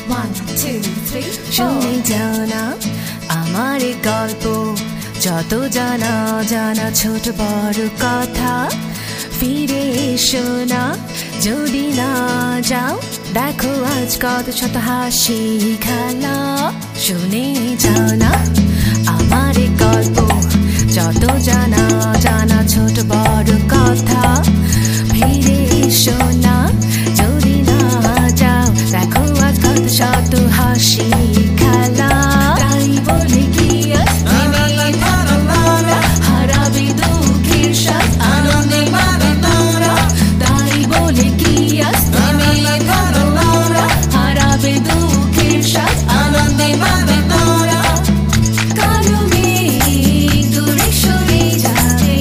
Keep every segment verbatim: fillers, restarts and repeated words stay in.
One, two, three, four. শুনে যাও না আমার এই গল্প, যত জানা জানা ছোট বড় কথা। ফিরে এসো না যদি না যাও, দেখো আজ কত শত হাসি খেলা। শুনে যাও না আমার এই গল্প, যত জানা জানা ছোট বড় কথা। ফিরে এসো না যদি না যাও, দেখো আজ কত শত হাসি খেলা। তাই বলে কি আজ থেমে থাকো না, হারাবে দুঃখের স্বাদ আনন্দে পাবে তোরা। তাই বলে কি আজ থেমে থাকো না, হারাবে দুঃখের স্বাদ আনন্দে পাবে তোরা। কালো মেঘ দূরে সরে যাবে,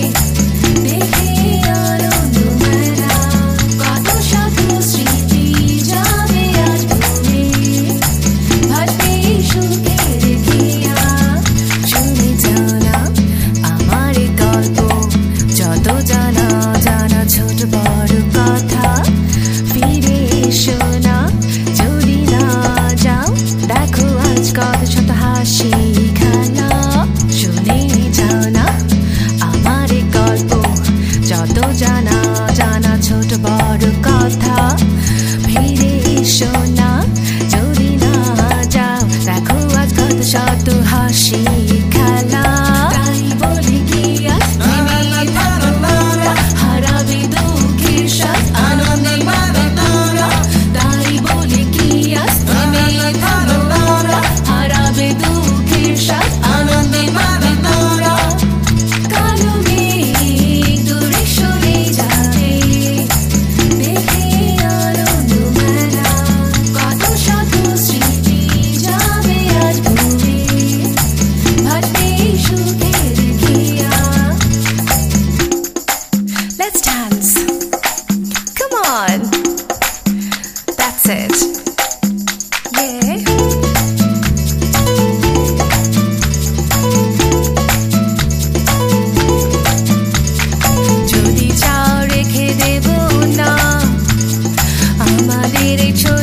দেখে আনন্দ মেলা, কত শত স্মৃতি যাবে আজ ভুলে, ভাসবে সুখের খেয়া। শুনে যাও না আমার এই গল্প, যত জানা জানা ছোট বড় কথা। ফিরে এসো না যদি না যাও, দেখো আজ কত শত হাসি খেলা। শুনে যাও না আমার এই গল্প, যত জানা জানা ছোট বড় কথা। ফিরে এসো না যদি না যাও, দেখো আজ কত শত হাসি খেলা। তাই বলে কি আজ থেমে থাকো না, হারাবে দুঃখের স্বাদ আনন্দে পাবে তোরা। তাই বলে কি আজ থেমে থাকো না, হারাবে দুঃখের স্বাদ আনন্দে পাবে তোরা। কালো মেঘ দূরে সরে যাবে, দেখে আনন্দ মেলা, কত শত স্মৃতি যাবে আজ ভুলে, ভাসবে সুখের খেয়া। Let's dance. Come on. That's it. Yeah. যদি চাও রেখে দেব না আমাদের এই ছোট